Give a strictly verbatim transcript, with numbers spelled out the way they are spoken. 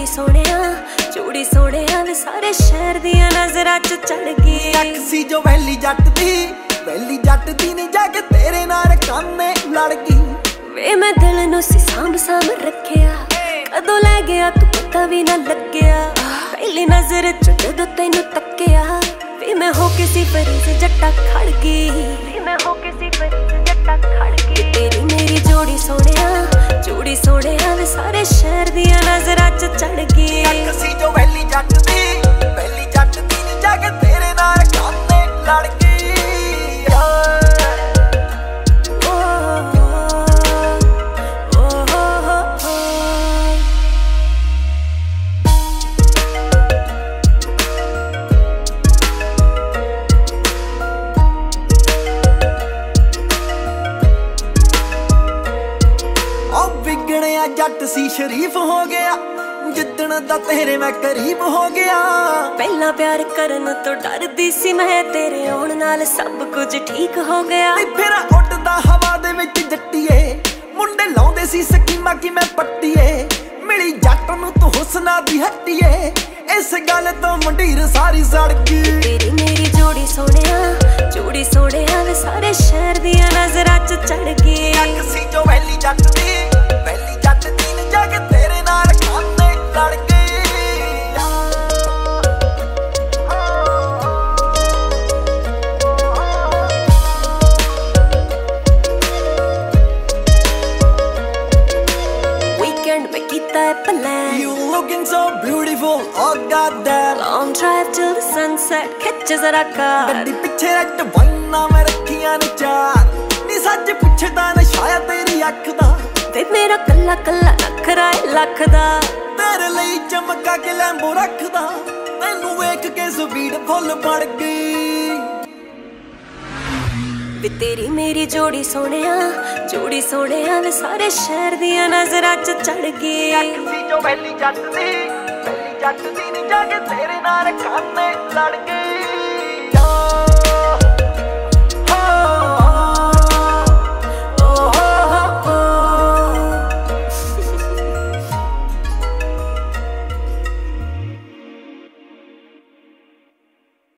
सोहणिया चूड़ी सोहणिया वे सारे शहर दियां नजरां च चढ़ गई। अख सी जो वैली जट दी वैली जट दी नी जाके तेरे नाल काने लड़ गई। वे मैं दिल नूं सी सांभ सांभ रखिया कदों लै गया तू पता भी ना लग्गिया। पहली नजर च जदों तैनूं तक्किया वे मैं हो के सी फरीज जट्टा खड़ गई। वे मैं हो के सी फरीज जट्टा खड़ गई। तेरी मेरी जोड़ी सोहणिया चूड़ी सोहणिया वे सारे शहर दियां नजरां च चढ़ गई। अख सी जो वैली जट दी वैली जट दी नी जाके तेरे नाल काने लड़ गई। जट सी शरीफ हो गया जिद्दण दा तेरे मैं करीब हो गया। पहला प्यार करन तो डरदी सी मैं तेरे आउण नाल सब कुछ ठीक हो गया। फिर उड़दा हवा दे विच जट्टीए मुंडे लाउंदे सी स्कीमां कि मैं पट्टीए। मिली जट नूं तू हुस्ना दी हट्टीए इस गल तो मंडीर सारी सड़ गई। तेरी मेरी जोड़ी सोहणिया चूड़ी सोहणिया वे सारे शहर दियां नजरां च चढ़ गई। अख सी जो वैली जट दी वैली जट दी नी जाके तेरे नाल काने लड़ गई। वीकेंड में कीता है plan You looking so beautiful, oh goddamn. Long drive till the sunset, खिच जरा कार। गड्डी पिछे रट वन्ना मैं रखियां ने चार नी सच पुछदा नशाया तेरी अख दा। वे मेरा कल्ला कल्ला नखरा लख दा तेरे ਲਈ ਚਮਕਾ ਕੇ ਲੈਂਬੋ ਰੱਖਦਾ ਤੈਨੂੰ ਵੇਖ ਕੇ ਸਪੀਡ ਫੁੱਲ ਬਣ ਗਈ। ਵੇ तेरी मेरी जोड़ी सोहणिया चूड़ी सोहणिया वे सारे शहर दियां नजरां च चढ़ गई। अख सी जो वैली जट दी वैली जट दी नी जाके तेरे नाल काने लड़ गई।